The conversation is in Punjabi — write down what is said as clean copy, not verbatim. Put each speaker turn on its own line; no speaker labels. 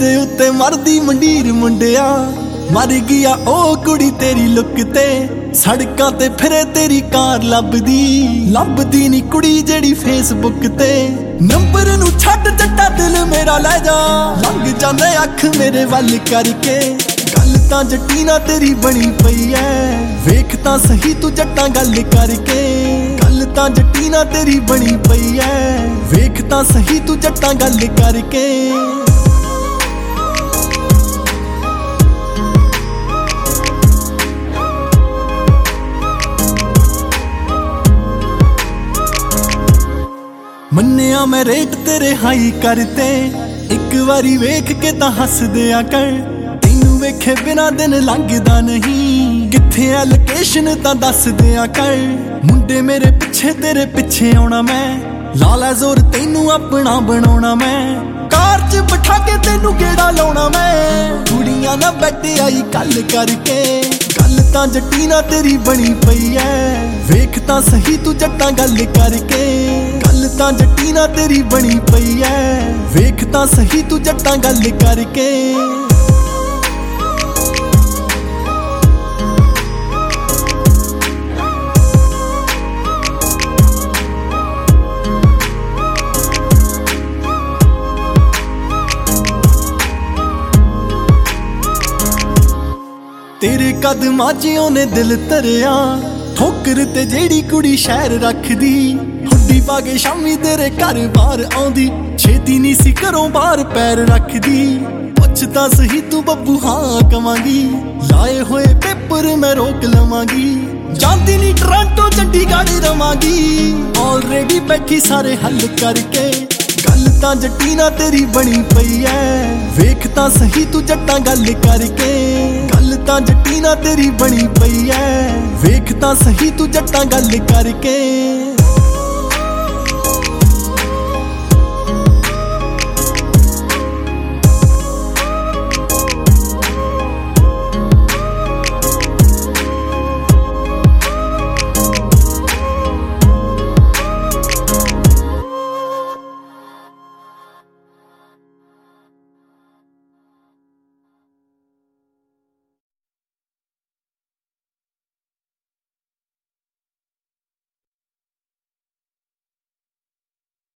ਤੇਰੇ ਉੱਤੇ ਮਰਦੀ ਮੰਡੀਰ ਮੁੰਡਿਆ, ਮਰ ਗਿਆ ਉਹ ਕੁੜੀ ਤੇਰੀ ਲੁੱਕ ਤੇ। ਸੜਕਾਂ ਤੇ ਫਿਰੇ ਤੇਰੀ ਕਾਰ ਲੱਭਦੀ ਨੀ ਕੁੜੀ ਜਿਹੜੀ ਫੇਸਬੁੱਕ ਤੇ। ਨੰਬਰ ਨੂੰ ਛੱਡ ਜੱਟਾ ਦਿਲ ਮੇਰਾ ਲੈ ਜਾ, ਲੰਘ ਜਾਂਦੇ ਅੱਖ ਮੇਰੇ ਵੱਲ ਕਰਕੇ। ਗੱਲ ਤਾਂ ਜੱਟੀ ਨਾਲ ਤੇਰੀ ਬਣੀ ਪਈ ਐ, ਵੇਖ ਤਾਂ ਸਹੀ ਤੂੰ ਜੱਟਾਂ ਗੱਲ ਕਰਕੇ। ਗੱਲ ਤਾਂ ਜੱਟੀ ਨਾਲ ਤੇਰੀ ਬਣੀ ਪਈ ਐ, ਵੇਖ ਤਾਂ ਸਹੀ ਤੂੰ ਜੱਟਾਂ ਗੱਲ ਕਰਕੇ। ਮੰਨਿਆ ਮੈਂ ਰੇਟ ਤੇਰੇ ਹਾਈ ਕਰਤੇ, ਇੱਕ ਵਾਰੀ ਵੇਖ ਕੇ ਤਾਂ ਹੱਸ ਦਿਆ ਕਰ। ਤੈਨੂੰ ਵੇਖੇ ਬਿਨਾ ਦਿਨ ਲੰਘਦਾ ਨਹੀਂ, ਕਿੱਥੇ ਆ ਲੋਕੇਸ਼ਨ ਤਾਂ ਦੱਸ ਦਿਆ ਕਰ। ਮੁੰਡੇ ਮੇਰੇ ਪਿੱਛੇ ਤੇਰੇ ਪਿੱਛੇ ਆਉਣਾ ਮੈਂ, ਲਾ ਲੈ ਜ਼ੋਰ ਤੈਨੂੰ ਆਪਣਾ ਬਣਾਉਣਾ ਮੈਂ। ਕਾਰ 'ਚ ਬਿਠਾ ਕੇ ਤੈਨੂੰ ਗੇੜਾ ਲਾਉਣਾ ਮੈਂ, ਕੁੜੀਆਂ ਨਾਲ ਬੈਠੇ ਆਈ ਗੱਲ ਕਰਕੇ। ਗੱਲ ਤਾਂ ਜੱਟੀ ਨਾਲ ਤੇਰੀ ਬਣੀ ਪਈ ਐ, ਵੇਖ ਤਾਂ ਸਹੀ ਤੂੰ ਜੱਟਾਂ ਗੱਲ ਕਰਕੇ। ਗੱਲ ਤਾਂ ਜੱਟੀ ਨਾਲ ਤੇਰੀ ਬਣੀ ਪਈ ਐ, ਵੇਖ ਤਾਂ ਸਹੀ ਤੂੰ ਜੱਟਾਂ ਗੱਲ ਕਰਕੇ। ਤੇਰੇ ਕਦਮਾਂ 'ਚ ਉਹਨੇ ਦਿਲ ਧਰਿਆ, ਠੋਕਰ ਤੇ ਜਿਹੜੀ ਕੁੜੀ ਸ਼ਹਿਰ ਰੱਖਦੀ। ਹੁੱਡੀ ਪਾ ਕੇ ਸ਼ਾਮੀ ਤੇਰੇ ਘਰ ਬਾਹਰ ਆਉਂਦੀ, ਛੇਤੀ ਨਹੀਂ ਸੀ ਘਰੋਂ ਬਾਹਰ ਪੈਰ ਰੱਖਦੀ। ਪੁੱਛ ਤਾਂ ਸਹੀ ਤੂੰ ਬੱਬੂ ਹਾਂ ਕਵਾਂਗੀ, ਲਾਏ ਹੋਏ ਪੇਪਰ ਮੈਂ ਰੋਕ ਲਵਾਂਗੀ। ਜਾਂਦੀ ਨਹੀਂ ਟੋਰਾਂਟੋ ਚੰਡੀਗੜ੍ਹ ਰਵਾਂਗੀ, ਆਲਰੇਡੀ ਬੈਠੀ ਸਾਰੇ ਹੱਲ ਕਰਕੇ। ਗੱਲ ਤਾਂ ਜੱਟੀ ਨਾਲ ਤੇਰੀ ਬਣੀ ਪਈ ਐ, ਵੇਖ ਤਾਂ ਸਹੀ ਤੂੰ ਜੱਟਾਂ ਗੱਲ ਕਰਕੇ। ਗੱਲ ਤਾਂ ਜੱਟੀ ਨਾਲ ਤੇਰੀ ਬਣੀ ਪਈ ਐ, ਵੇਖ ਤਾਂ ਸਹੀ ਤੂੰ ਜੱਟਾਂ ਗੱਲ ਕਰਕੇ।